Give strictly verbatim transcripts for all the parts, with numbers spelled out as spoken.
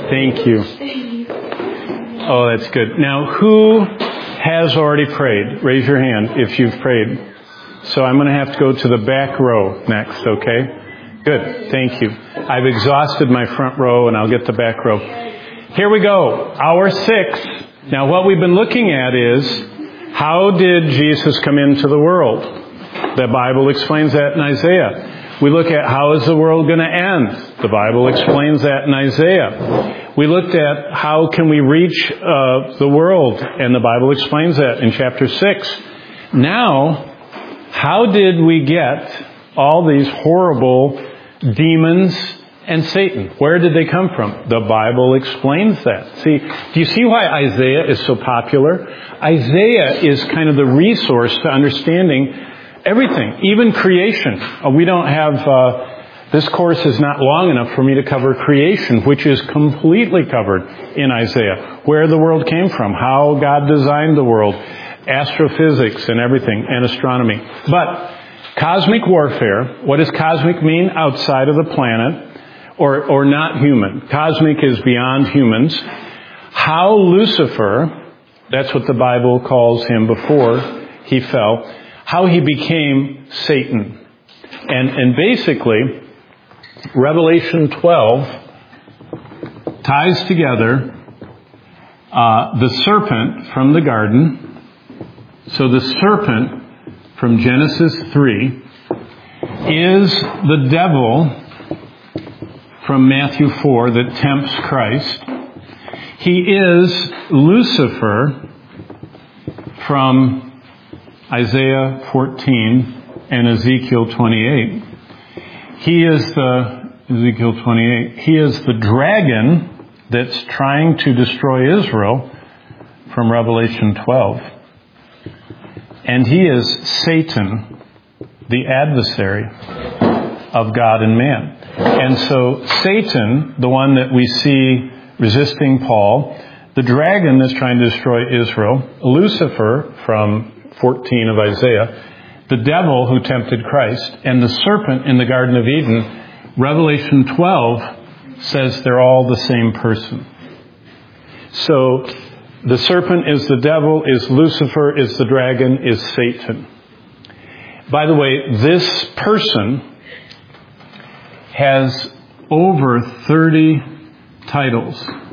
Thank you. Oh, that's good. Now, who has already prayed? Raise your hand if you've prayed. So I'm going to have to go to the back row next, okay? Good. Thank you. I've exhausted my front row, and I'll get the back row. Here we go. Hour six. Now, what we've been looking at is, how did Jesus come into the world? The Bible explains that in Isaiah. We look at how is the world going to end? The Bible explains that in Isaiah. We looked at how can we reach uh, the world, and the Bible explains that in chapter six. Now, how did we get all these horrible demons and Satan? Where did they come from? The Bible explains that. See, do you see why Isaiah is so popular? Isaiah is kind of the resource to understanding everything, even creation. Uh, we don't have, uh, this course is not long enough for me to cover creation, which is completely covered in Isaiah. Where the world came from, how God designed the world, astrophysics and everything, and astronomy. But cosmic warfare, what does cosmic mean? Outside of the planet, or, or not human. Cosmic is beyond humans. How Lucifer, that's what the Bible calls him before he fell, how he became Satan. And, and basically, Revelation twelve ties together uh, the serpent from the garden. So the serpent from Genesis three is the devil from Matthew four that tempts Christ. He is Lucifer from Isaiah fourteen and Ezekiel twenty-eight. He is the, Ezekiel twenty-eight, he is the dragon that's trying to destroy Israel from Revelation twelve. And he is Satan, the adversary of God and man. And so Satan, the one that we see resisting Paul, the dragon that's trying to destroy Israel, Lucifer from fourteen of Isaiah, the devil who tempted Christ, and the serpent in the Garden of Eden, Revelation twelve says they're all the same person. So the serpent is the devil, is Lucifer, is the dragon, is Satan. By the way, this person has over thirty titles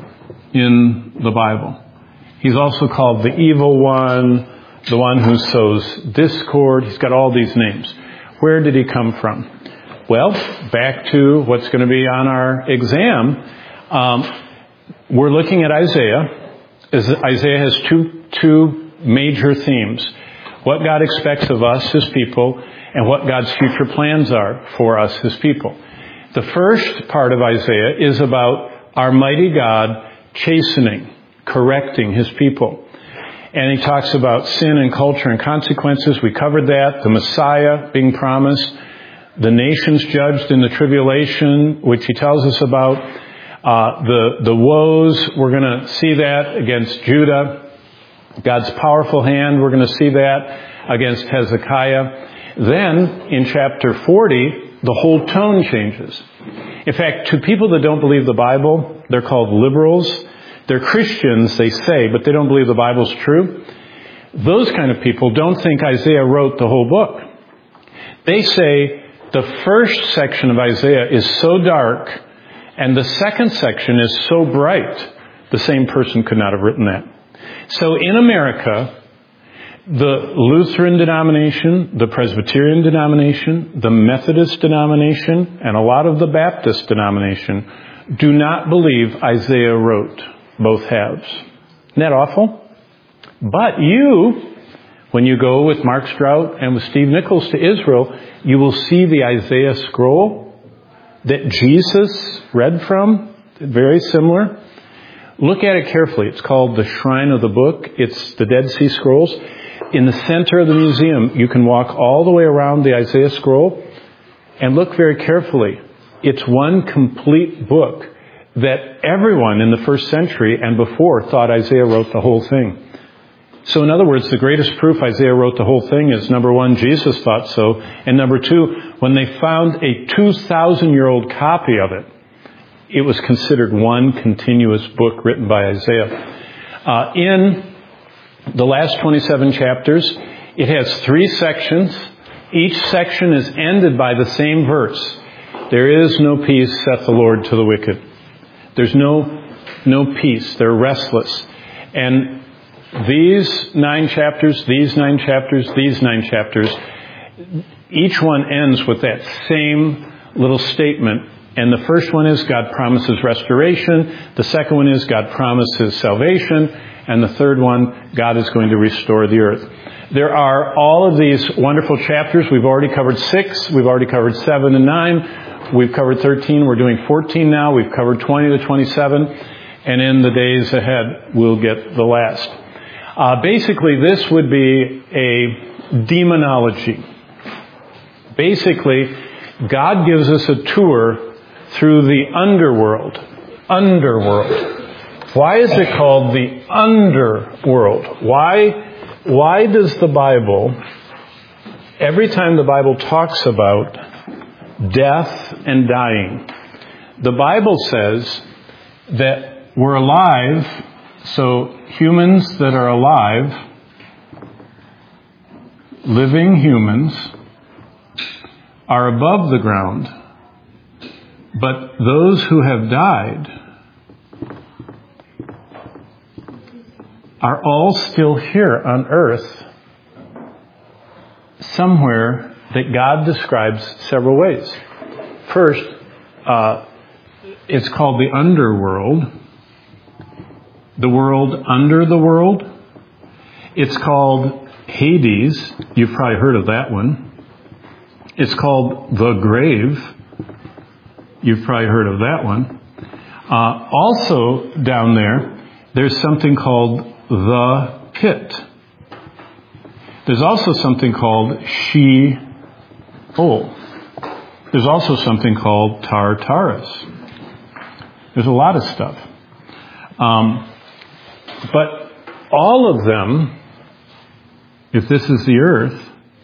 in the Bible. He's also called the evil one, the one who sows discord. He's got all these names. Where did he come from? Well, back to what's going to be on our exam. Um, we're looking at Isaiah. Isaiah has two, two major themes. What God expects of us, His people, and what God's future plans are for us, His people. The first part of Isaiah is about our mighty God chastening, correcting His people. And he talks about sin and culture and consequences. We covered that. The Messiah being promised. The nations judged in the tribulation, which he tells us about. Uh, the, the woes, we're going to see that against Judah. God's powerful hand, we're going to see that against Hezekiah. Then, in chapter forty, the whole tone changes. In fact, to people that don't believe the Bible, they're called liberals. They're Christians, they say, but they don't believe the Bible's true. Those kind of people don't think Isaiah wrote the whole book. They say the first section of Isaiah is so dark and the second section is so bright, the same person could not have written that. So in America, the Lutheran denomination, the Presbyterian denomination, the Methodist denomination, and a lot of the Baptist denomination do not believe Isaiah wrote both halves. Isn't that awful? But you, when you go with Mark Strout and with Steve Nichols to Israel, you will see the Isaiah scroll that Jesus read from, very similar. Look at it carefully. It's called the Shrine of the Book. It's the Dead Sea Scrolls. In the center of the museum, you can walk all the way around the Isaiah scroll and look very carefully. It's one complete book that everyone in the first century and before thought Isaiah wrote the whole thing. So in other words, the greatest proof Isaiah wrote the whole thing is, number one, Jesus thought so, and number two, when they found a two thousand year old copy of it, it was considered one continuous book written by Isaiah. Uh, in the last twenty-seven chapters, it has three sections. Each section is ended by the same verse. There is no peace, saith the Lord, to the wicked. There's no no peace. They're restless. And these nine chapters, these nine chapters, these nine chapters, each one ends with that same little statement. And the first one is God promises restoration. The second one is God promises salvation. And the third one, God is going to restore the earth. There are all of these wonderful chapters. We've already covered six. We've already covered seven and nine. We've covered thirteen. We're doing fourteen now. We've covered twenty to twenty-seven. And in the days ahead, we'll get the last. Uh, basically, this would be a demonology. Basically, God gives us a tour through the underworld. Underworld. Why is it called the underworld? Why, why does the Bible, every time the Bible talks about death and dying, the Bible says that we're alive, so humans that are alive, living humans, are above the ground, but those who have died are all still here on earth, somewhere that God describes several ways. First, uh, it's called the underworld, the world under the world. It's called Hades. You've probably heard of that one. It's called the grave. You've probably heard of that one. Uh, also down there, there's something called the pit. There's also something called Sheol. There's also something called Tartarus. There's a lot of stuff. Um, but all of them, if this is the earth,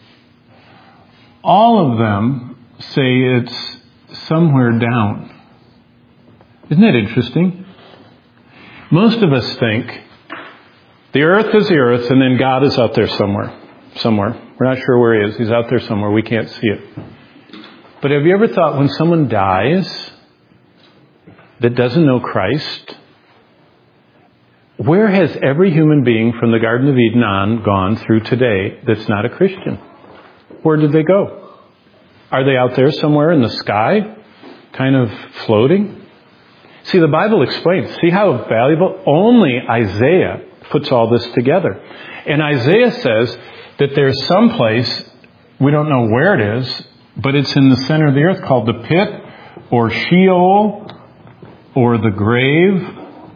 all of them say it's somewhere down. Isn't that interesting? Most of us think the earth is the earth and then God is out there somewhere. Somewhere. We're not sure where he is. He's out there somewhere. We can't see it. But have you ever thought when someone dies that doesn't know Christ, where has every human being from the Garden of Eden on gone through today that's not a Christian? Where did they go? Are they out there somewhere in the sky, kind of floating? See, the Bible explains. See how valuable? Only Isaiah puts all this together. And Isaiah says that there's some place, we don't know where it is, but it's in the center of the earth called the pit or Sheol or the grave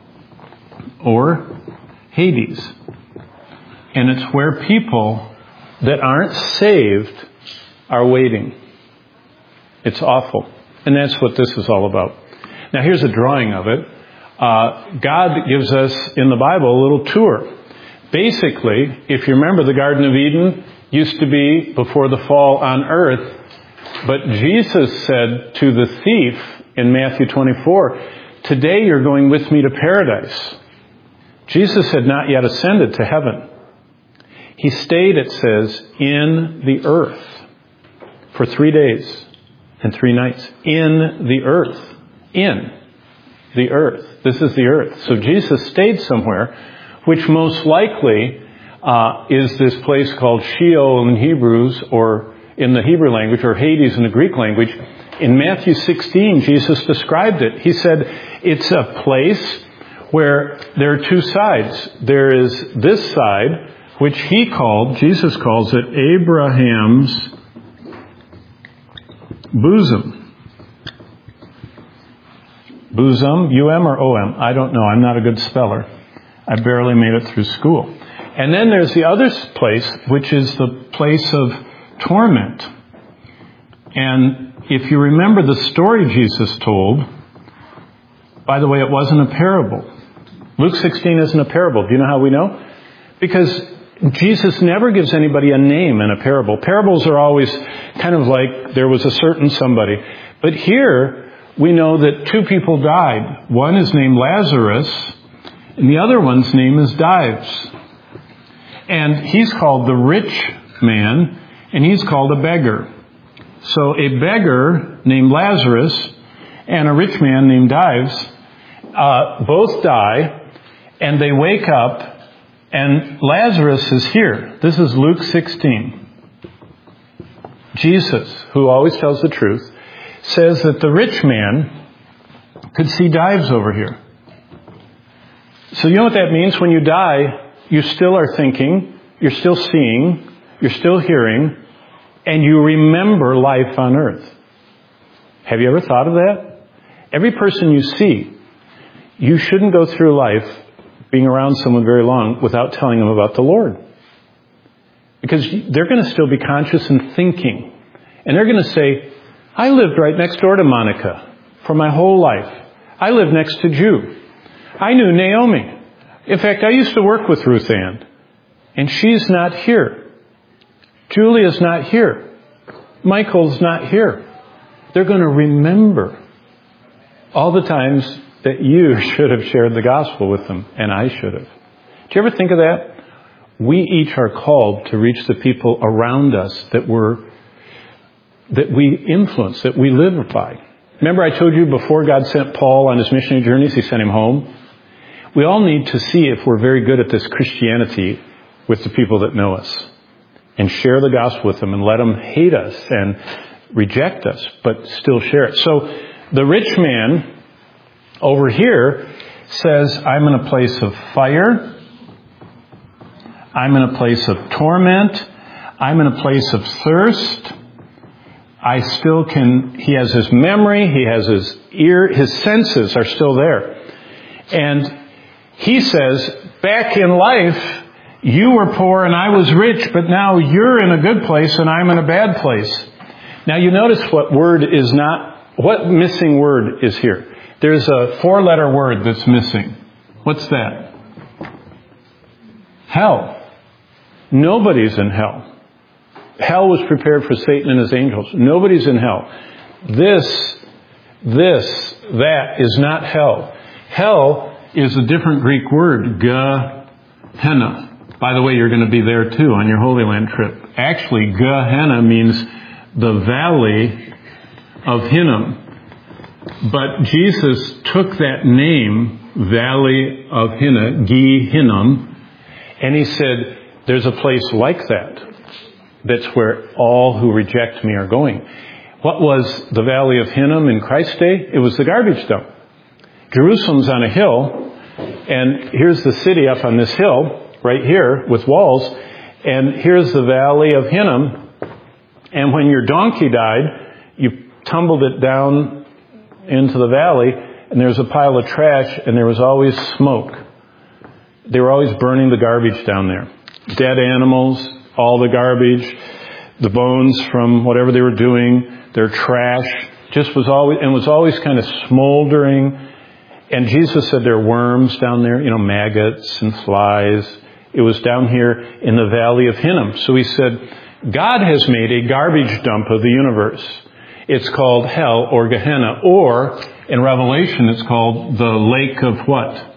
or Hades. And it's where people that aren't saved are waiting. It's awful. And that's what this is all about. Now here's a drawing of it. Uh, God gives us in the Bible a little tour. Basically, if you remember, the Garden of Eden used to be before the fall on earth. But Jesus said to the thief in Matthew twenty-four, today you're going with me to paradise. Jesus had not yet ascended to heaven. He stayed, it says, in the earth for three days and three nights. In the earth. In the earth. This is the earth. So Jesus stayed somewhere, which most likely uh, is this place called Sheol in Hebrews, or in the Hebrew language, or Hades in the Greek language. In Matthew sixteen, Jesus described it. He said it's a place where there are two sides. There is this side, which he called, Jesus calls it Abraham's bosom. Bosom, U M or O M? I don't know. I'm not a good speller. I barely made it through school. And then there's the other place, which is the place of torment. And if you remember the story Jesus told, by the way, it wasn't a parable. Luke sixteen isn't a parable. Do you know how we know? Because Jesus never gives anybody a name in a parable. Parables are always kind of like there was a certain somebody. But here, we know that two people died. One is named Lazarus, and the other one's name is Dives. And he's called the rich man, and he's called a beggar. So a beggar named Lazarus and a rich man named Dives uh, both die, and they wake up, and Lazarus is here. This is Luke sixteen. Jesus, who always tells the truth, says that the rich man could see Dives over here. So you know what that means? When you die, you still are thinking, you're still seeing, you're still hearing, and you remember life on earth. Have you ever thought of that? Every person you see, you shouldn't go through life being around someone very long without telling them about the Lord. Because they're going to still be conscious and thinking. And they're going to say, I lived right next door to Monica for my whole life. I lived next to Jew. I knew Naomi. In fact, I used to work with Ruth Ann. And she's not here. Julia's not here. Michael's not here. They're going to remember all the times that you should have shared the gospel with them, and I should have. Do you ever think of that? We each are called to reach the people around us that we're, that we influence, that we live by. Remember I told you before God sent Paul on his missionary journeys, he sent him home? We all need to see if we're very good at this Christianity with the people that know us, and share the gospel with them and let them hate us and reject us, but still share it. So the rich man over here says, I'm in a place of fire. I'm in a place of torment. I'm in a place of thirst. I still can, he has his memory, he has his ear, his senses are still there. And he says, back in life, you were poor and I was rich, but now you're in a good place and I'm in a bad place. Now you notice what word is not, what missing word is here. There's a four-letter word that's missing. What's that? Hell. Nobody's in hell. Hell was prepared for Satan and his angels. Nobody's in hell. This, this, that is not hell. Hell is a different Greek word, Gehenna. By the way, you're going to be there too on your Holy Land trip. Actually, Gehenna means the valley of Hinnom. But Jesus took that name, Valley of Hinnom, Gi Hinnom, and he said, there's a place like that. That's where all who reject me are going. What was the Valley of Hinnom in Christ's day? It was the garbage dump. Jerusalem's on a hill, and here's the city up on this hill, right here, with walls, and here's the Valley of Hinnom, and when your donkey died, you tumbled it down into the valley, and there was a pile of trash, and there was always smoke. They were always burning the garbage down there. Dead animals, all the garbage, the bones from whatever they were doing, their trash, just was always, and was always kind of smoldering. And Jesus said there are worms down there, you know, maggots and flies. It was down here in the Valley of Hinnom. So he said, God has made a garbage dump of the universe. It's called hell or Gehenna. Or, in Revelation, it's called the lake of what?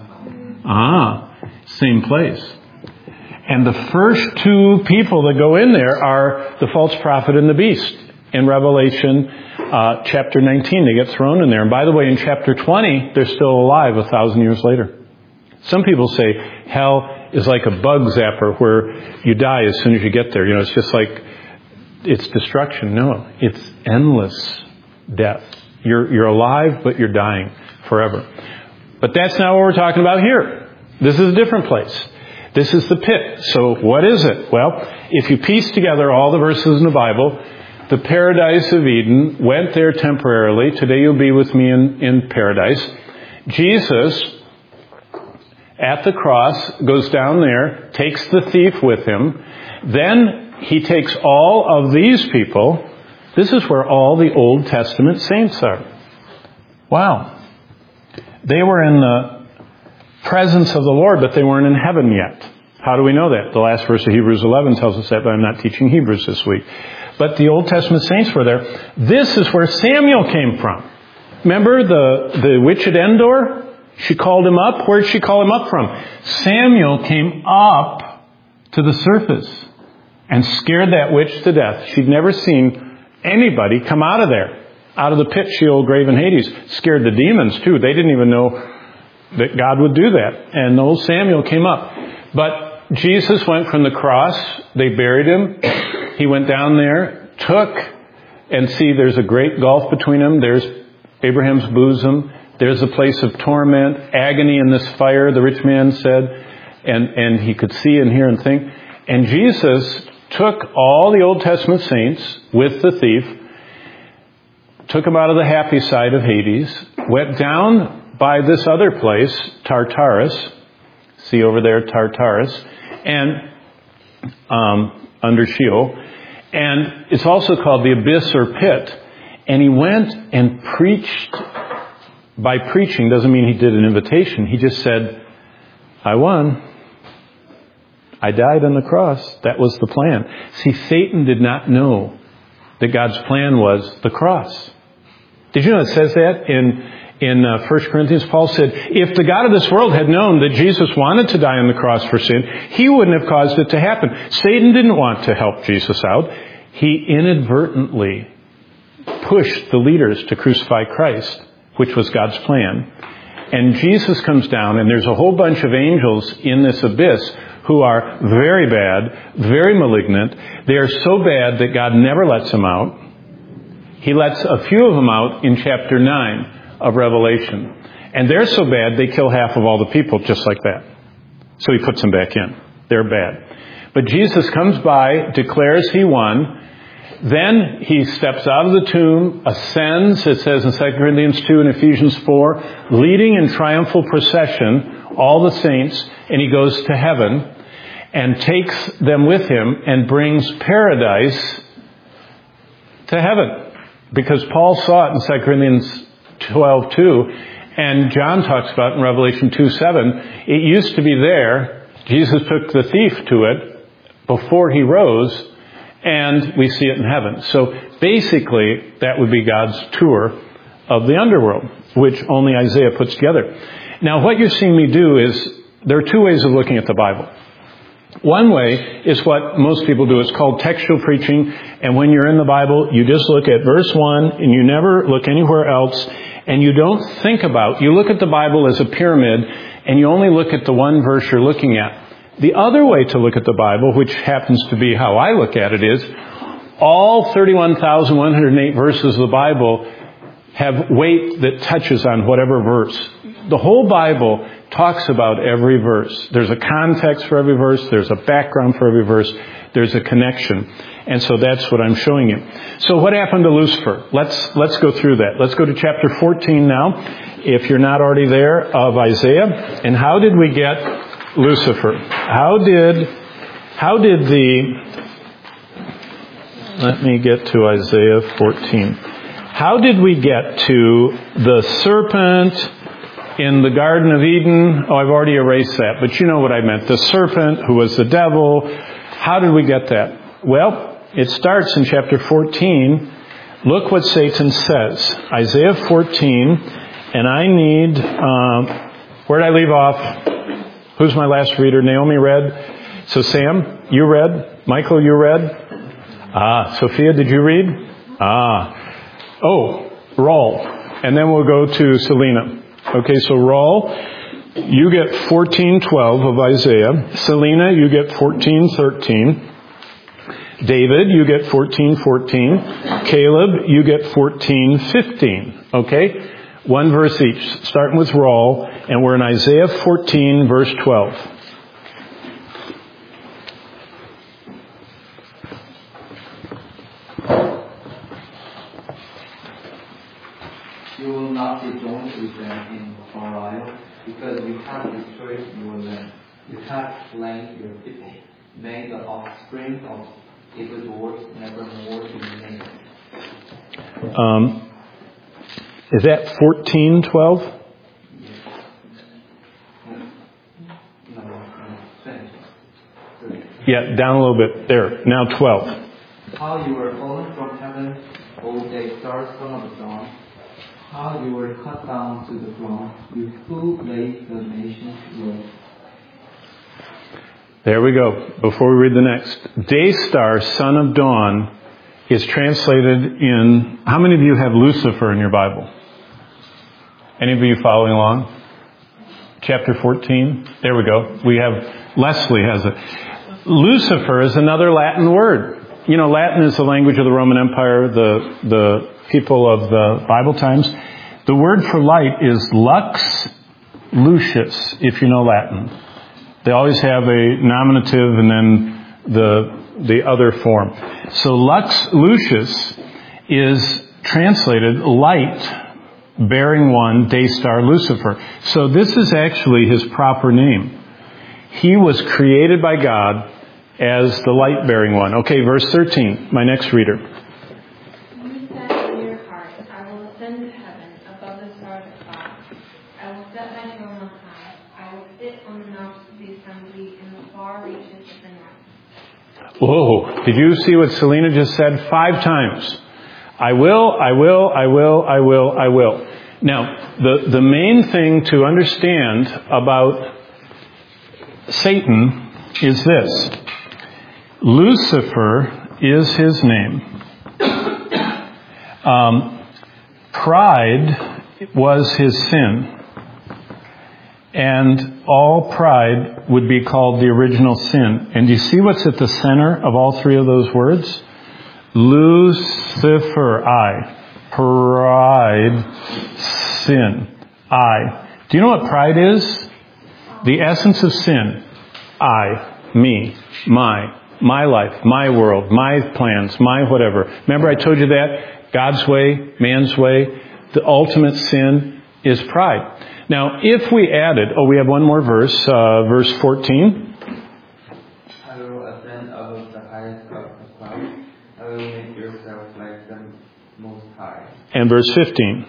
Ah, same place. And the first two people that go in there are the false prophet and the beast. In Revelation uh, chapter nineteen, they get thrown in there. And by the way, in chapter twenty, they're still alive a thousand years later. Some people say hell is like a bug zapper where you die as soon as you get there. You know, it's just like, it's destruction. No, it's endless death. You're, you're alive, but you're dying forever. But that's not what we're talking about here. This is a different place. This is the pit. So what is it? Well, if you piece together all the verses in the Bible, the paradise of Eden, went there temporarily. Today you'll be with me in, in paradise. Jesus, at the cross, goes down there, takes the thief with him. Then he takes all of these people. This is where all the Old Testament saints are. Wow. They were in the presence of the Lord, but they weren't in heaven yet. How do we know that? The last verse of Hebrews eleven tells us that, but I'm not teaching Hebrews this week. But the Old Testament saints were there. This is where Samuel came from. Remember the, the witch at Endor? She called him up. Where did she call him up from? Samuel came up to the surface and scared that witch to death. She'd never seen anybody come out of there, out of the pit, Sheol, grave, and Hades. Scared the demons, too. They didn't even know that God would do that. And old Samuel came up. But Jesus went from the cross. They buried him. He went down there, took, and see, there's a great gulf between them. There's Abraham's bosom. There's a place of torment, agony in this fire, the rich man said. And, and he could see and hear and think. And Jesus took all the Old Testament saints with the thief, took them out of the happy side of Hades, went down by this other place, Tartarus. See over there, Tartarus. And um, under Sheol. And it's also called the abyss or pit. And he went and preached. By preaching doesn't mean he did an invitation. He just said, I won. I died on the cross. That was the plan. See, Satan did not know that God's plan was the cross. Did you know it says that in in uh, First Corinthians? Paul said, if the God of this world had known that Jesus wanted to die on the cross for sin, he wouldn't have caused it to happen. Satan didn't want to help Jesus out. He inadvertently pushed the leaders to crucify Christ, which was God's plan. And Jesus comes down, and there's a whole bunch of angels in this abyss who are very bad, very malignant. They are so bad that God never lets them out. He lets a few of them out in chapter nine of Revelation. And they're so bad, they kill half of all the people just like that. So he puts them back in. They're bad. But Jesus comes by, declares he won. Then he steps out of the tomb, ascends, it says in Second Corinthians two and Ephesians four, leading in triumphal procession all the saints, and he goes to heaven and takes them with him and brings paradise to heaven. Because Paul saw it in Second Corinthians twelve two, and John talks about it in Revelation two seven. It used to be there. Jesus took the thief to it before he rose, and we see it in heaven. So basically, that would be God's tour of the underworld, which only Isaiah puts together. Now, what you're seeing me do is, there are two ways of looking at the Bible. One way is what most people do. It's called textual preaching. And when you're in the Bible, you just look at verse one and you never look anywhere else. And you don't think about, you look at the Bible as a pyramid and you only look at the one verse you're looking at. The other way to look at the Bible, which happens to be how I look at it, is all thirty-one thousand one hundred eight verses of the Bible have weight that touches on whatever verse. The whole Bible talks about every verse. There's a context for every verse. There's a background for every verse. There's a connection. And so that's what I'm showing you. So what happened to Lucifer? Let's let's go through that. Let's go to chapter fourteen now, if you're not already there, of Isaiah. And how did we get Lucifer? How did how did the let me get to Isaiah fourteen. How did we get to the serpent in the Garden of Eden? Oh, I've already erased that, but you know what I meant. The serpent who was the devil. How did we get that? Well, it starts in chapter fourteen. Look what Satan says. Isaiah fourteen, and I need, um, where did I leave off? Who's my last reader? Naomi read. So Sam, you read. Michael, you read. Ah, Sophia, did you read? Ah. Oh, Raul. And then we'll go to Selena. Okay, so Raul, you get fourteen twelve of Isaiah. Selena, you get fourteen thirteen. David, you get fourteen fourteen. Caleb, you get fourteen fifteen. Okay? One verse each. Starting with Raul, and we're in Isaiah fourteen, verse twelve. You will not be joined with them in Belial, because you have destroyed your land. You have slain your people, made the offspring of evildoers nevermore to be named. Um, is that fourteen twelve? Yes. No, no, finish. Yeah, down a little bit. There. Now twelve. How you were fallen from heaven, O day stars, son of the dawn. how you were cut down to the ground, you who laid the nations low. There we go. Before we read the next. Daystar, son of dawn, is translated in... How many of you have Lucifer in your Bible? Any of you following along? Chapter fourteen. There we go. We have... Leslie has it. Lucifer is another Latin word. You know, Latin is the language of the Roman Empire, the the people of the Bible times. The word for light is lux lucius, if you know Latin. They always have a nominative and then the the other form. So lux lucius is translated light bearing one, day star Lucifer. So this is actually his proper name. He was created by God as the light-bearing one. Okay, verse thirteen, my next reader. You said in your heart, I will ascend to heaven above the stars of God. I will set my throne on high. I will sit on the mount of the assembly in the far reaches of the north. Whoa, did you see what Selena just said five times? I will, I will, I will, I will, I will. Now, the, the main thing to understand about Satan is this. Lucifer is his name. Um, pride was his sin. And all pride would be called the original sin. And do you see what's at the center of all three of those words? Lucifer, I. Pride, sin, I. Do you know what pride is? The essence of sin. I, me, my. My life, my world, my plans, my whatever. Remember I told you that? God's way, man's way. The ultimate sin is pride. Now, if we added... Oh, we have one more verse. Uh, verse fourteen. I will ascend above the highest of the clouds. I will make yourself like the Most High. And verse fifteen.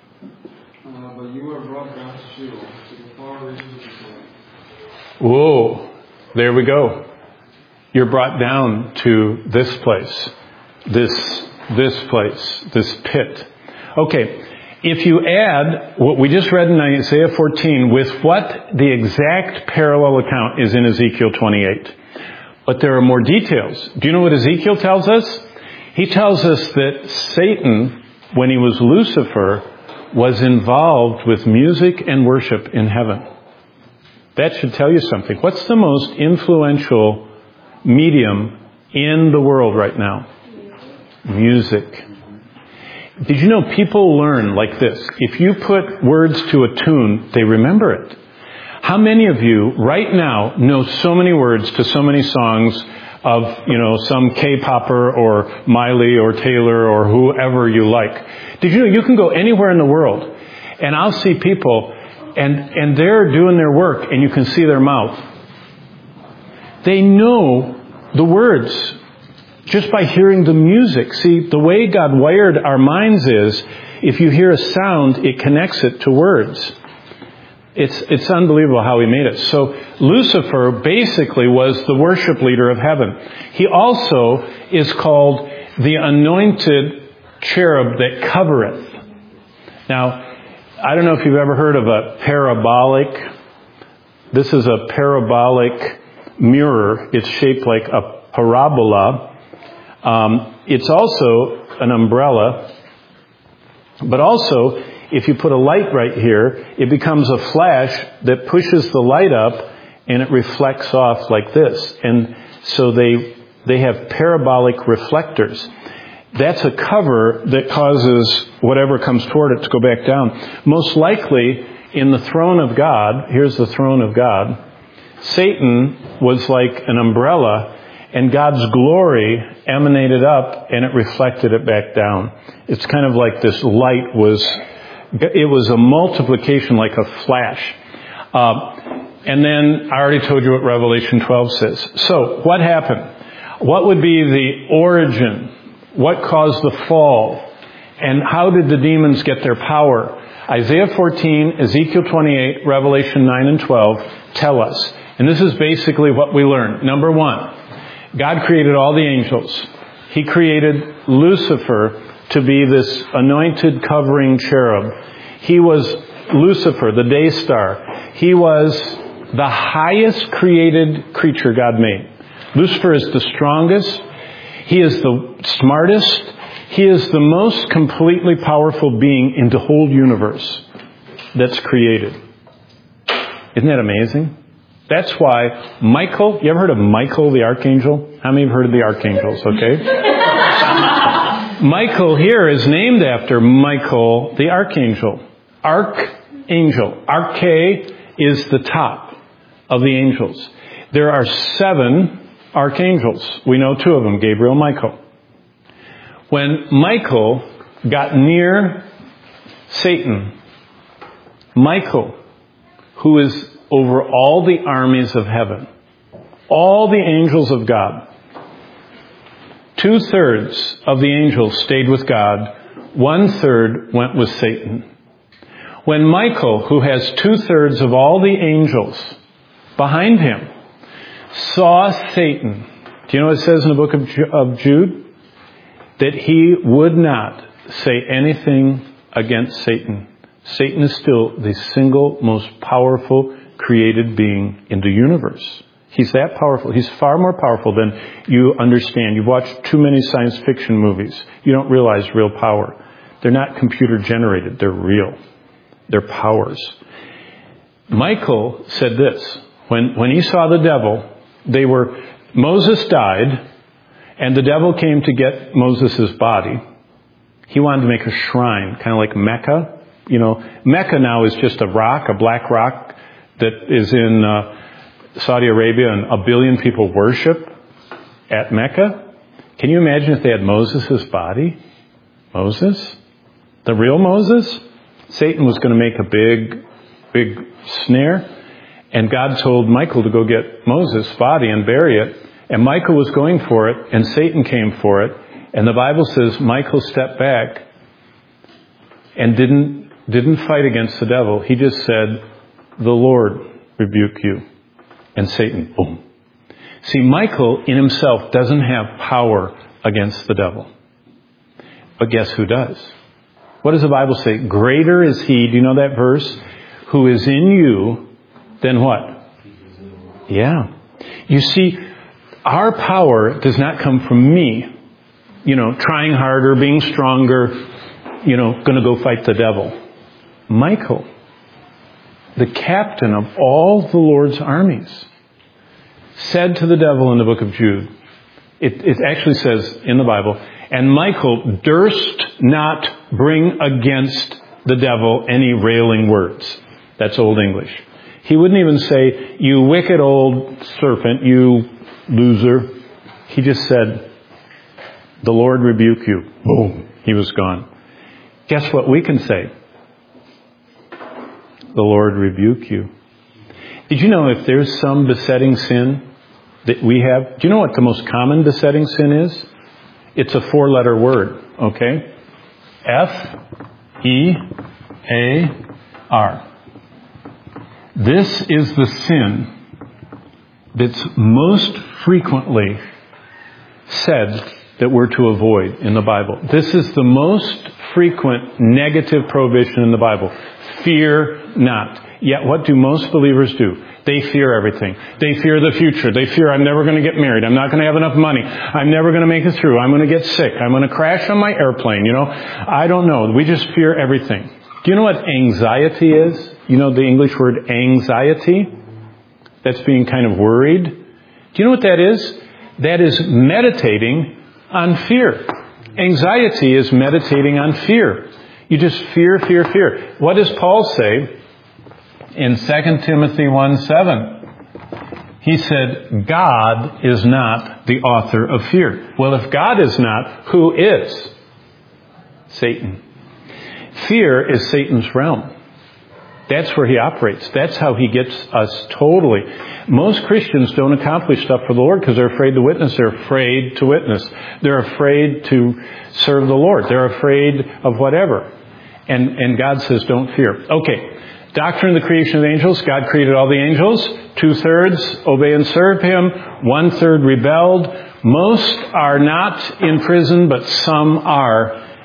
Uh, but you were brought down to Sheol, to the far reaches of the earth. Whoa. There we go. You're brought down to this place, this this place, this pit. Okay, if you add what we just read in Isaiah fourteen with what the exact parallel account is in Ezekiel twenty-eight, but there are more details. Do you know what Ezekiel tells us? He tells us that Satan, when he was Lucifer, was involved with music and worship in heaven. That should tell you something. What's the most influential medium in the world right now? Music. Did you know people learn like this? If you put words to a tune, they remember it. How many of you right now know so many words to so many songs of, you know, some K-popper or Miley or Taylor or whoever you like? Did you know you can go anywhere in the world and I'll see people and, and they're doing their work and you can see their mouth. They know the words just by hearing the music. See, the way God wired our minds is, if you hear a sound, it connects it to words. It's it's unbelievable how He made it. So Lucifer basically was the worship leader of heaven. He also is called the anointed cherub that covereth. Now, I don't know if you've ever heard of a parabolic. This is a parabolic mirror. It's shaped like a parabola. Um, it's also an umbrella. But also, if you put a light right here, it becomes a flash that pushes the light up and it reflects off like this. And so they they have parabolic reflectors. That's a cover that causes whatever comes toward it to go back down. Most likely, in the throne of God, here's the throne of God, Satan was like an umbrella, and God's glory emanated up and it reflected it back down. It's kind of like this light was, it was a multiplication like a flash. Uh, and then I already told you what Revelation twelve says. So, what happened? What would be the origin? What caused the fall? And how did the demons get their power? Isaiah fourteen, Ezekiel twenty-eight, Revelation nine and twelve tell us. And this is basically what we learned. Number one, God created all the angels. He created Lucifer to be this anointed covering cherub. He was Lucifer, the day star. He was the highest created creature God made. Lucifer is the strongest. He is the smartest. He is the most completely powerful being in the whole universe that's created. Isn't that amazing? That's why Michael, you ever heard of Michael the Archangel? How many have heard of the archangels, okay? Michael here is named after Michael the Archangel. Archangel. Arche is the top of the angels. There are seven archangels. We know two of them, Gabriel and Michael. When Michael got near Satan, Michael, who is over all the armies of heaven, all the angels of God, two-thirds of the angels stayed with God, one-third went with Satan. When Michael, who has two-thirds of all the angels behind him, saw Satan, do you know what it says in the book of Jude? That he would not say anything against Satan. Satan is still the single most powerful created being in the universe. He's that powerful. He's far more powerful than you understand. You've watched too many science fiction movies. You don't realize real power. They're not computer generated. They're real. They're powers. Michael said this. When, when he saw the devil, they were, Moses died, and the devil came to get Moses' body. He wanted to make a shrine, kind of like Mecca. You know, Mecca now is just a rock, a black rock that is in uh, Saudi Arabia, and a billion people worship at Mecca. Can you imagine if they had Moses' body? Moses? The real Moses? Satan was going to make a big, big snare. And God told Michael to go get Moses' body and bury it. And Michael was going for it, and Satan came for it. And the Bible says Michael stepped back and didn't didn't fight against the devil. He just said, "The Lord rebuke you." And Satan, boom. See, Michael in himself doesn't have power against the devil. But guess who does? What does the Bible say? Greater is he, do you know that verse? Who is in you than what? Yeah. You see, our power does not come from me, you know, trying harder, being stronger, you know, going to go fight the devil. Michael, the captain of all the Lord's armies, said to the devil in the book of Jude, it, it actually says in the Bible, and Michael durst not bring against the devil any railing words. That's Old English. He wouldn't even say, "You wicked old serpent, you loser." He just said, "The Lord rebuke you." Boom. He was gone. Guess what we can say? "The Lord rebuke you." Did you know if there's some besetting sin that we have? Do you know what the most common besetting sin is? It's a four-letter word, okay? F E A R. This is the sin that's most frequently said that we're to avoid in the Bible. This is the most frequent negative prohibition in the Bible. Fear not. Yet what do most believers do? They fear everything. They fear the future. They fear, I'm never going to get married. I'm not going to have enough money. I'm never going to make it through. I'm going to get sick. I'm going to crash on my airplane. You know, I don't know. We just fear everything. Do you know what anxiety is? You know the English word anxiety? That's being kind of worried. Do you know what that is? That is meditating on fear. Anxiety is meditating on fear. You just fear, fear, fear. What does Paul say in Second Timothy one seven? He said, God is not the author of fear. Well, if God is not, who is? Satan. Fear is Satan's realm. That's where he operates. That's how he gets us totally. Most Christians don't accomplish stuff for the Lord because they're afraid to witness. They're afraid to witness. They're afraid to serve the Lord. They're afraid of whatever. And, and God says, don't fear. Okay. Doctrine of the creation of angels. God created all the angels. Two-thirds obey and serve him. One-third rebelled. Most are not in prison, but some are.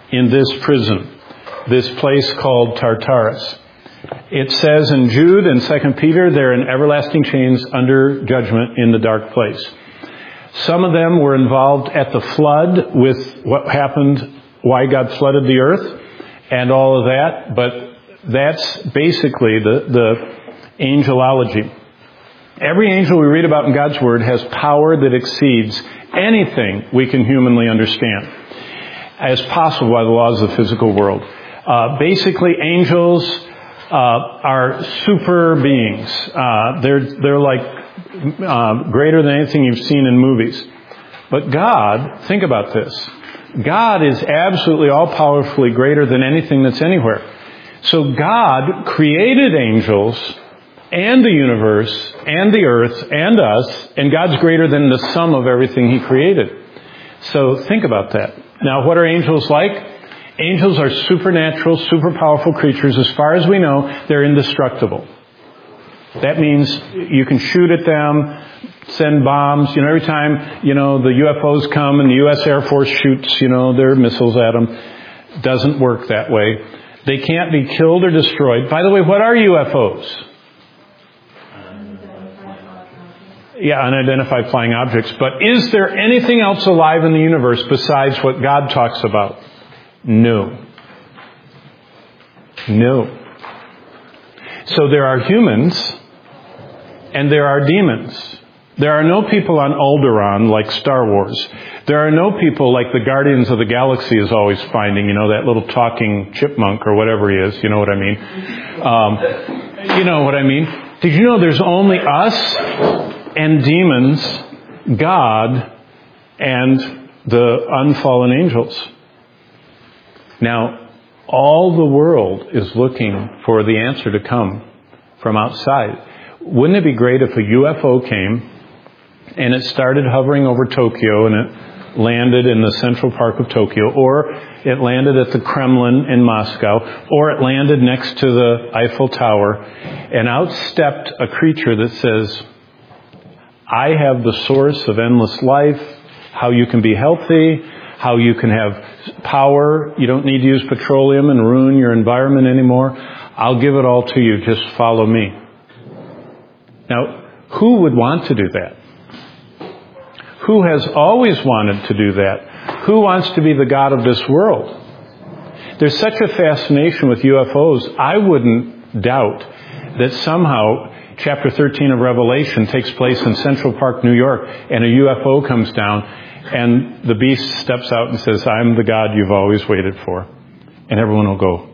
in this prison, this place called Tartarus. It says in Jude and Second Peter, they're in everlasting chains under judgment in the dark place. Some of them were involved at the flood with what happened, why God flooded the earth, and all of that. But that's basically the, the angelology. Every angel we read about in God's Word has power that exceeds anything we can humanly understand, as possible by the laws of the physical world. Uh, basically, angels uh, are super beings. Uh, they're they're like uh, greater than anything you've seen in movies. But God, think about this. God is absolutely all-powerfully greater than anything that's anywhere. So God created angels and the universe and the earth and us, and God's greater than the sum of everything He created. So think about that. Now, what are angels like? Angels are supernatural, super powerful creatures. As far as we know, they're indestructible. That means you can shoot at them, send bombs. You know, every time, you know, the U F Os come and the U S Air Force shoots, you know, their missiles at them. It doesn't work that way. They can't be killed or destroyed. By the way, what are U F Os? Yeah, unidentified flying objects. But is there anything else alive in the universe besides what God talks about? No. No. So there are humans and there are demons. There are no people on Alderaan like Star Wars. There are no people like the Guardians of the Galaxy is always finding, you know, that little talking chipmunk or whatever he is. You know what I mean? Um, you know what I mean? Did you know there's only us and demons, God, and the unfallen angels? Now, all the world is looking for the answer to come from outside. Wouldn't it be great if a U F O came and it started hovering over Tokyo and it landed in the Central Park of Tokyo, or it landed at the Kremlin in Moscow, or it landed next to the Eiffel Tower, and out stepped a creature that says, I have the source of endless life, how you can be healthy, how you can have power. You don't need to use petroleum and ruin your environment anymore. I'll give it all to you. Just follow me. Now, who would want to do that? Who has always wanted to do that? Who wants to be the God of this world? There's such a fascination with U F Os. I wouldn't doubt that somehow chapter thirteen of Revelation takes place in Central Park, New York, and a U F O comes down, and the beast steps out and says, I'm the God you've always waited for. And everyone will go,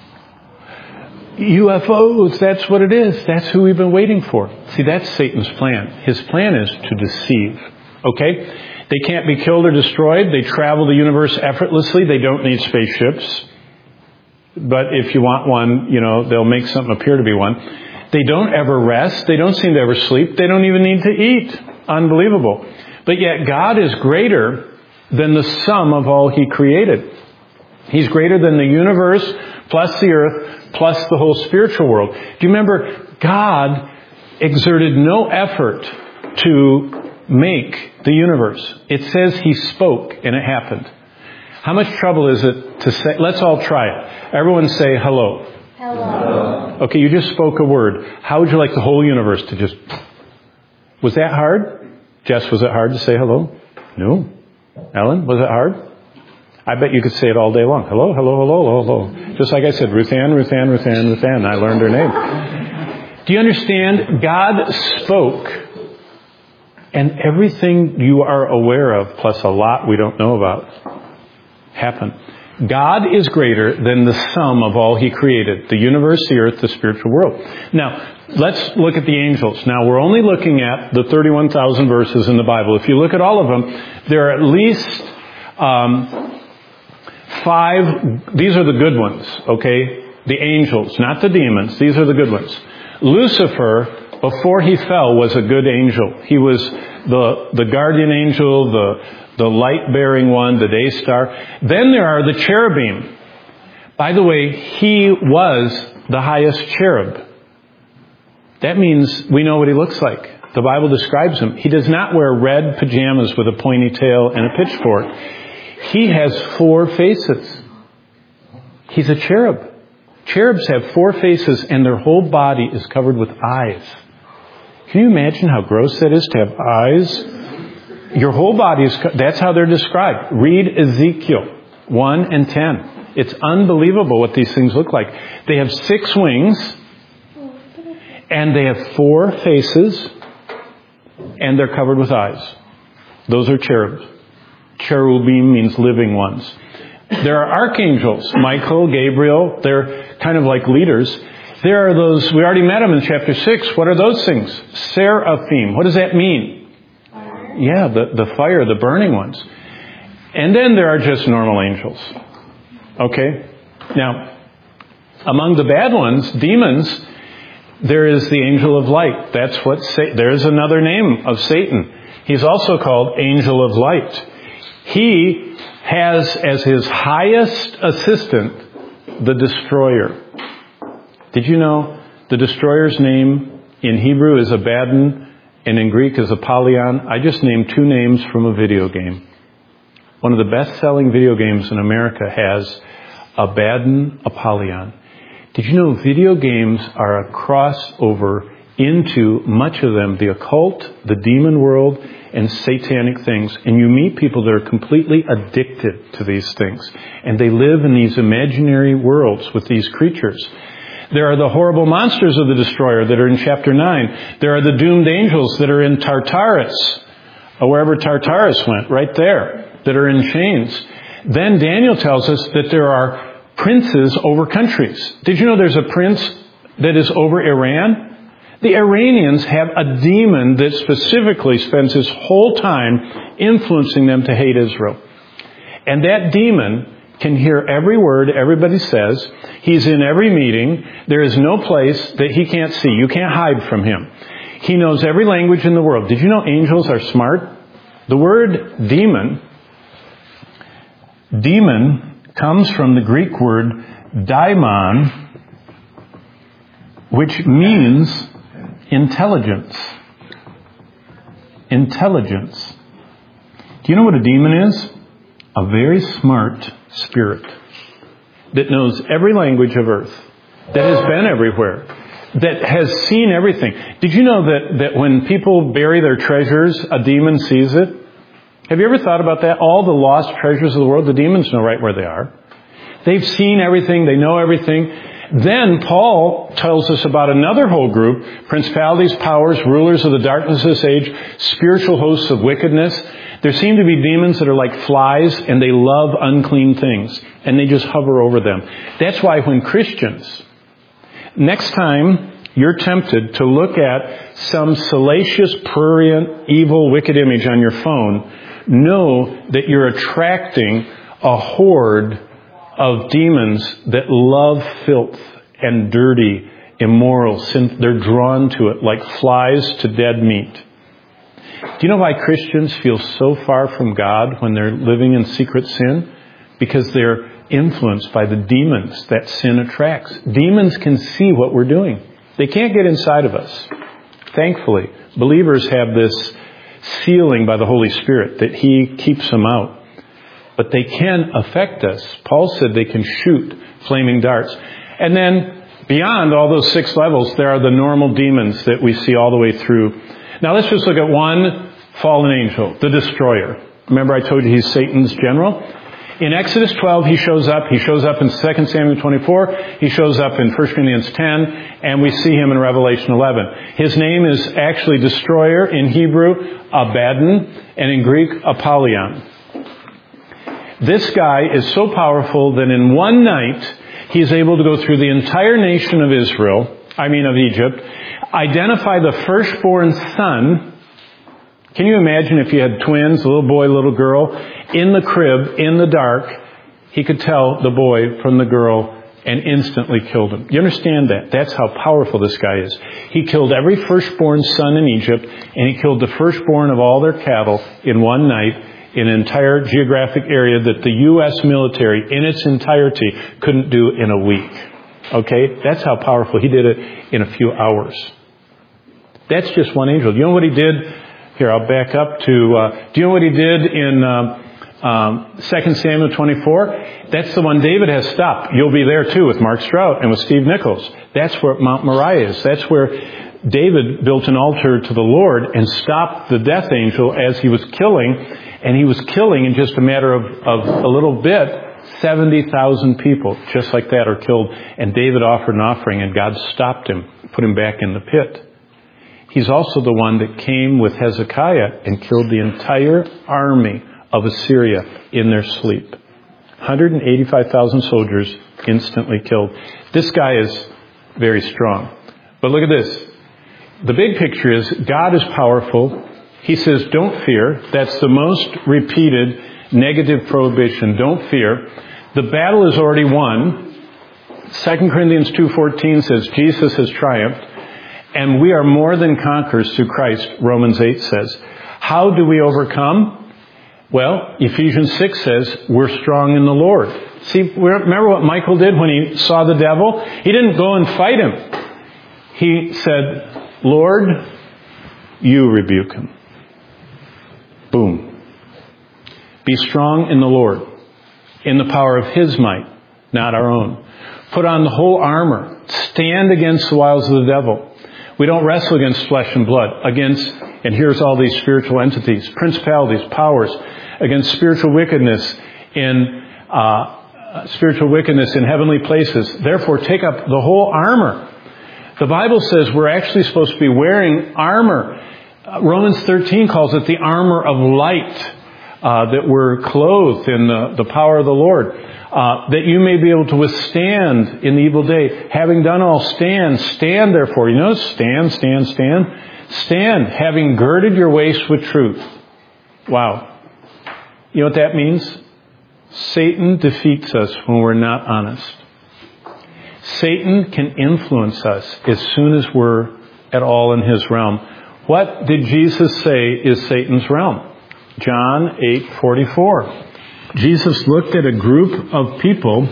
U F Os, that's what it is. That's who we've been waiting for. See, that's Satan's plan. His plan is to deceive. Okay? They can't be killed or destroyed. They travel the universe effortlessly. They don't need spaceships. But if you want one, you know, they'll make something appear to be one. They don't ever rest. They don't seem to ever sleep. They don't even need to eat. Unbelievable. But yet God is greater than the sum of all He created. He's greater than the universe plus the earth plus the whole spiritual world. Do you remember God exerted no effort to make the universe? It says He spoke and it happened. How much trouble is it to say, let's all try it. Everyone say hello. Hello. Okay, you just spoke a word. How would you like the whole universe to just... Was that hard? Jess, was it hard to say hello? No. Ellen, was it hard? I bet you could say it all day long. Hello, hello, hello, hello, hello. Just like I said, Ruth Ann, Ruth Ann, Ruth Ann, Ruth Ann. I learned her name. Do you understand? God spoke, and everything you are aware of, plus a lot we don't know about, happened. God is greater than the sum of all He created. The universe, the earth, the spiritual world. Now, let's look at the angels. Now, we're only looking at the thirty-one thousand verses in the Bible. If you look at all of them, there are at least um, five. These are the good ones, okay? The angels, not the demons. These are the good ones. Lucifer, before he fell, was a good angel. He was the, the guardian angel, the the light-bearing one, the day star. Then there are the cherubim. By the way, he was the highest cherub. That means we know what he looks like. The Bible describes him. He does not wear red pajamas with a pointy tail and a pitchfork. He has four faces. He's a cherub. Cherubs have four faces and their whole body is covered with eyes. Can you imagine how gross that is to have eyes? Your whole body is, co- that's how they're described. Read Ezekiel one and ten. It's unbelievable what these things look like. They have six wings and they have four faces and they're covered with eyes. Those are cherubs. Cherubim means living ones. There are archangels, Michael, Gabriel. They're kind of like leaders. There are those, we already met them in chapter six. What are those things? Seraphim. What does that mean? Fire. Yeah, the, the fire, the burning ones. And then there are just normal angels. Okay? Now, among the bad ones, demons, there is the angel of light. That's what, Sa- there's another name of Satan. He's also called angel of light. He has as his highest assistant the destroyer. Did you know the destroyer's name in Hebrew is Abaddon and in Greek is Apollyon? I just named two names from a video game. One of the best-selling video games in America has Abaddon, Apollyon. Did you know video games are a crossover into, much of them, the occult, the demon world, and satanic things. And you meet people that are completely addicted to these things. And they live in these imaginary worlds with these creatures. There are the horrible monsters of the destroyer that are in chapter nine. There are the doomed angels that are in Tartarus, or wherever Tartarus went, right there, that are in chains. Then Daniel tells us that there are princes over countries. Did you know there's a prince that is over Iran? The Iranians have a demon that specifically spends his whole time influencing them to hate Israel. And that demon can hear every word everybody says. He's in every meeting. There is no place that he can't see. You can't hide from him. He knows every language in the world. Did you know angels are smart? The word demon, demon comes from the Greek word daimon, which means intelligence. Intelligence. Do you know what a demon is? A very smart spirit that knows every language of earth, that has been everywhere, that has seen everything. Did you know that, that when people bury their treasures, a demon sees it? Have you ever thought about that? All the lost treasures of the world, the demons know right where they are. They've seen everything. They know everything. Then Paul tells us about another whole group, principalities, powers, rulers of the darkness of this age, spiritual hosts of wickedness. There seem to be demons that are like flies and they love unclean things and they just hover over them. That's why when Christians, next time you're tempted to look at some salacious, prurient, evil, wicked image on your phone, know that you're attracting a horde of demons that love filth and dirty, immoral sin. They're drawn to it like flies to dead meat. Do you know why Christians feel so far from God when they're living in secret sin? Because they're influenced by the demons that sin attracts. Demons can see what we're doing. They can't get inside of us. Thankfully, believers have this sealing by the Holy Spirit that He keeps them out. But they can affect us. Paul said they can shoot flaming darts. And then beyond all those six levels, there are the normal demons that we see all the way through. Now let's just look at one fallen angel, the destroyer. Remember I told you he's Satan's general? In Exodus twelve, he shows up. He shows up in Second Samuel twenty-four. He shows up in First Corinthians ten. And we see him in Revelation eleven. His name is actually destroyer in Hebrew, Abaddon, and in Greek, Apollyon. This guy is so powerful that in one night, he's able to go through the entire nation of Israel, I mean of Egypt, identify the firstborn son. Can you imagine if you had twins, a little boy, little girl, in the crib, in the dark, he could tell the boy from the girl and instantly killed him. You understand that? That's how powerful this guy is. He killed every firstborn son in Egypt, and he killed the firstborn of all their cattle in one night, in an entire geographic area that the U S military in its entirety couldn't do in a week. Okay? That's how powerful. He did it in a few hours. That's just one angel. You know what he did? Here, I'll back up to, uh, do you know what he did in uh, Um, Second Samuel twenty-four, that's the one David has stopped. You'll be there too with Mark Strout and with Steve Nichols. That's where Mount Moriah is. That's where David built an altar to the Lord and stopped the death angel as he was killing. And he was killing in just a matter of, of a little bit, seventy thousand people just like that are killed. And David offered an offering and God stopped him, put him back in the pit. He's also the one that came with Hezekiah and killed the entire army of Assyria in their sleep. one hundred eighty-five thousand soldiers instantly killed. This guy is very strong. But look at this. The big picture is God is powerful. He says, don't fear. That's the most repeated negative prohibition. Don't fear. The battle is already won. Second Corinthians two fourteen says Jesus has triumphed. And we are more than conquerors through Christ, Romans eight says. How do we overcome? Well, Ephesians six says we're strong in the Lord. See, remember what Michael did when he saw the devil? He didn't go and fight him. He said, Lord, you rebuke him. Boom. Be strong in the Lord, in the power of His might, not our own. Put on the whole armor. Stand against the wiles of the devil. We don't wrestle against flesh and blood, against, and here's all these spiritual entities, principalities, powers, against spiritual wickedness in uh, spiritual wickedness in heavenly places. Therefore, take up the whole armor. The Bible says we're actually supposed to be wearing armor. Uh, Romans thirteen calls it the armor of light, uh, that we're clothed in the, the power of the Lord, uh, that you may be able to withstand in the evil day. Having done all, stand. Stand, therefore. You know, stand, stand, stand. Stand, having girded your waist with truth. Wow. You know what that means? Satan defeats us when we're not honest. Satan can influence us as soon as we're at all in his realm. What did Jesus say is Satan's realm? John eight forty-four. Jesus looked at a group of people.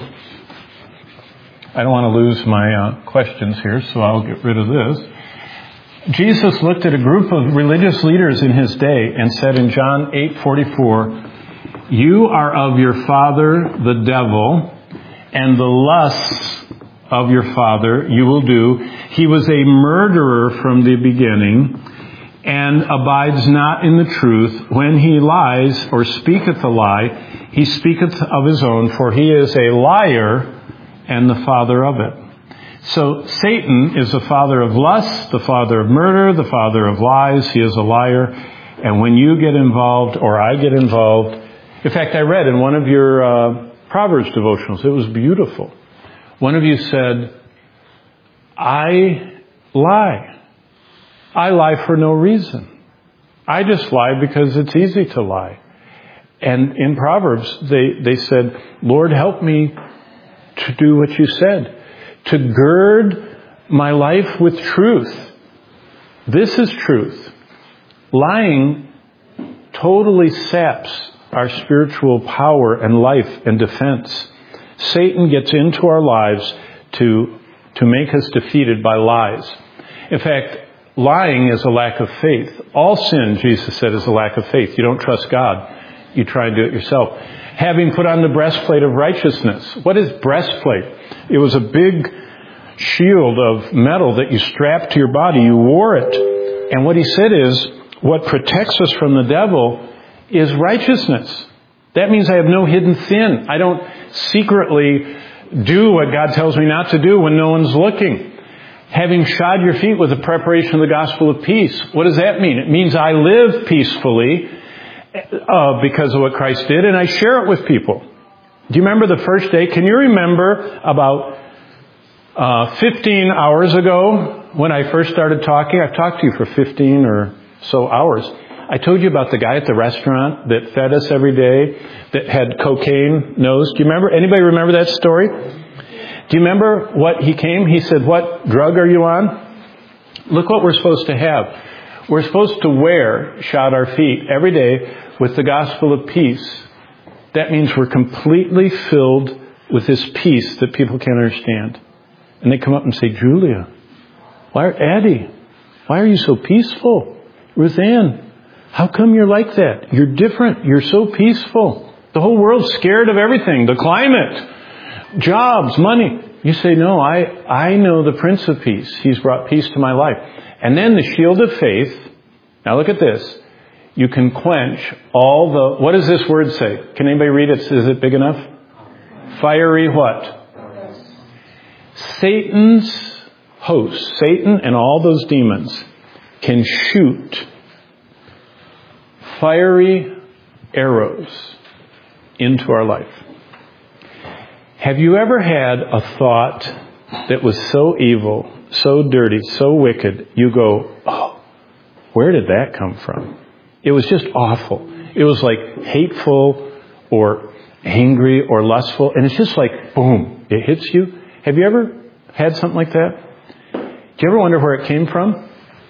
I don't want to lose my uh, questions here, so I'll get rid of this. Jesus looked at a group of religious leaders in his day and said in John eight forty-four, you are of your father the devil, and the lusts of your father you will do. He was a murderer from the beginning, and abides not in the truth. When he lies or speaketh a lie, he speaketh of his own, for he is a liar and the father of it. So Satan is the father of lust, the father of murder, the father of lies. He is a liar. And when you get involved, or I get involved, in fact, I read in one of your uh, Proverbs devotionals, it was beautiful. One of you said, I lie. I lie for no reason. I just lie because it's easy to lie. And in Proverbs, they, they said, Lord, help me to do what you said, to gird my life with truth. This is truth. Lying totally saps our spiritual power and life and defense. Satan gets into our lives to, to make us defeated by lies. In fact, lying is a lack of faith. All sin, Jesus said, is a lack of faith. You don't trust God. You try and do it yourself. Having put on the breastplate of righteousness. What is breastplate? It was a big shield of metal that you strapped to your body. You wore it. And what he said is, what protects us from the devil is righteousness. That means I have no hidden sin. I don't secretly do what God tells me not to do when no one's looking. Having shod your feet with the preparation of the gospel of peace. What does that mean? It means I live peacefully uh, because of what Christ did, and I share it with people. Do you remember the first day? Can you remember about uh, fifteen hours ago when I first started talking? I've talked to you for fifteen or so hours. I told you about the guy at the restaurant that fed us every day, that had cocaine nose. Do you remember? Anybody remember that story? Do you remember what he came? He said, what drug are you on? Look what we're supposed to have. We're supposed to wear, shod our feet every day with the gospel of peace. That means we're completely filled with this peace that people can't understand. And they come up and say, Julia, why are, Addie, why are you so peaceful? Ruth Ann, how come you're like that? You're different. You're so peaceful. The whole world's scared of everything. The climate, jobs, money. You say, no, I, I know the Prince of Peace. He's brought peace to my life. And then the shield of faith. Now look at this. You can quench all the... What does this word say? Can anybody read it? Is it big enough? Fiery what? Satan's host, Satan and all those demons can shoot fiery arrows into our life. Have you ever had a thought that was so evil, so dirty, so wicked, you go, oh, where did that come from? It was just awful. It was like hateful or angry or lustful, and it's just like, boom, it hits you. Have you ever had something like that? Do you ever wonder where it came from?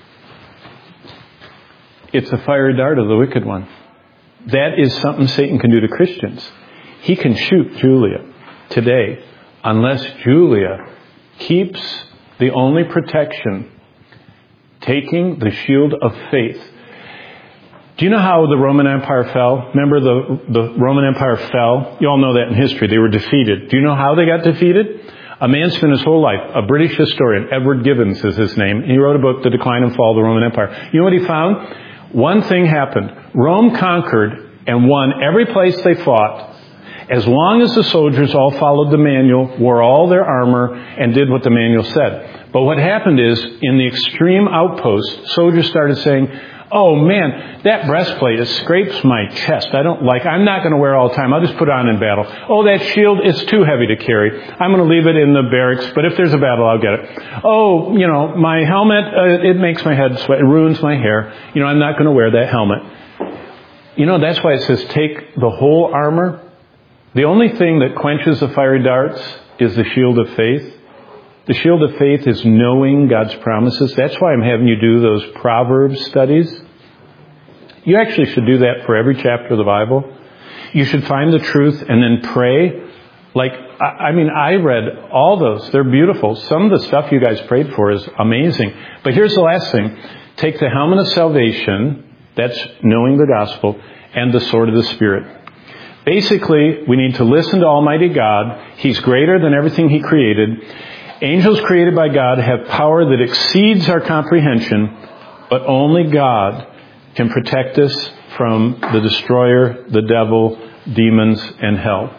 It's a fiery dart of the wicked one. That is something Satan can do to Christians. He can shoot Julia today unless Julia keeps the only protection, taking the shield of faith. Do you know how the Roman Empire fell? Remember the, the Roman Empire fell? You all know that in history. They were defeated. Do you know how they got defeated? A man spent his whole life, a British historian, Edward Gibbons is his name. He wrote a book, The Decline and Fall of the Roman Empire. You know what he found? One thing happened. Rome conquered and won every place they fought as long as the soldiers all followed the manual, wore all their armor, and did what the manual said. But what happened is, in the extreme outposts, soldiers started saying, oh man, that breastplate, it scrapes my chest. I don't like, I'm not going to wear it all the time. I'll just put it on in battle. Oh, that shield, it's too heavy to carry. I'm going to leave it in the barracks, but if there's a battle, I'll get it. Oh, you know, my helmet, uh, it makes my head sweat. It ruins my hair. You know, I'm not going to wear that helmet. You know, that's why it says take the whole armor. The only thing that quenches the fiery darts is the shield of faith. The shield of faith is knowing God's promises. That's why I'm having you do those Proverbs studies. You actually should do that for every chapter of the Bible. You should find the truth and then pray. Like, I mean, I read all those. They're beautiful. Some of the stuff you guys prayed for is amazing. But here's the last thing. Take the helmet of salvation, that's knowing the gospel, and the sword of the Spirit. Basically, we need to listen to Almighty God. He's greater than everything He created. Angels created by God have power that exceeds our comprehension, but only God can protect us from the destroyer, the devil, demons, and hell.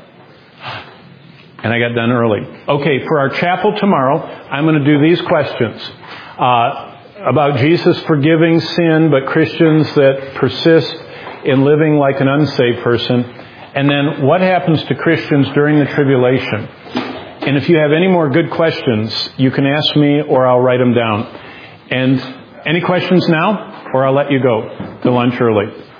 And I got done early. Okay, for our chapel tomorrow, I'm going to do these questions. Uh, about Jesus forgiving sin, but Christians that persist in living like an unsaved person. And then what happens to Christians during the tribulation? And if you have any more good questions, you can ask me or I'll write them down. And any questions now? Or I'll let you go to lunch early.